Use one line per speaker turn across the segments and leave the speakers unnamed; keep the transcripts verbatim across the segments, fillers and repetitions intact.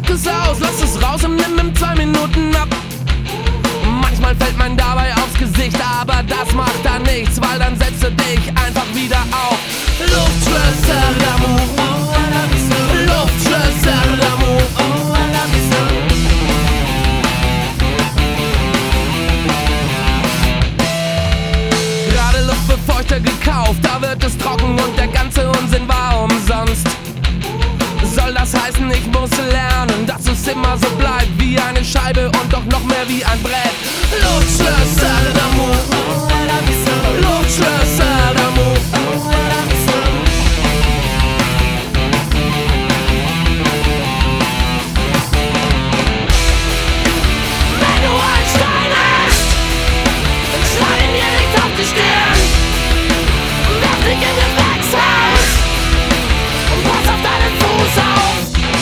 pack es aus, lass es raus und nimm in zwei Minuten ab. Manchmal fällt man dabei aufs Gesicht, aber das macht dann nichts, weil dann setzt du dich einfach wieder auf. Luftschlösser d'amour, Luftschlösser d'amour. Gerade Luftbefeuchter gekauft, da wird es trocken und der ganze Unsinn war umsonst. Soll das heißen, ich muss lernen, dass es immer so bleibt wie eine Scheibe und doch noch mehr wie ein Brett. Luftschlösser d'amour, Luftschlösser d'amour. Wenn du ein Stein hast, dann schlag ihn direkt auf die Stirn. Werf dich in den Wachshaus und pass auf deinen Fuß auf.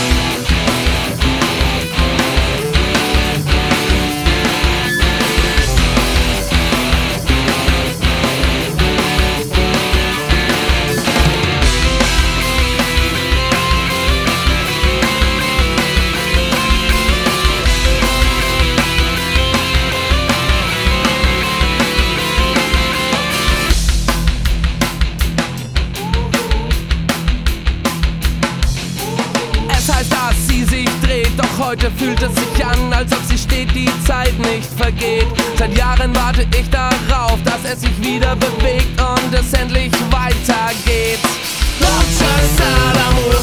Es heißt, dass sie sich dreht, doch heute fühlt es sich an, als ob sie steht, die Zeit nicht vergeht. Seit Jahren warte ich darauf, dass es sich wieder bewegt und es endlich weitergeht. Luftschlösser d'amour.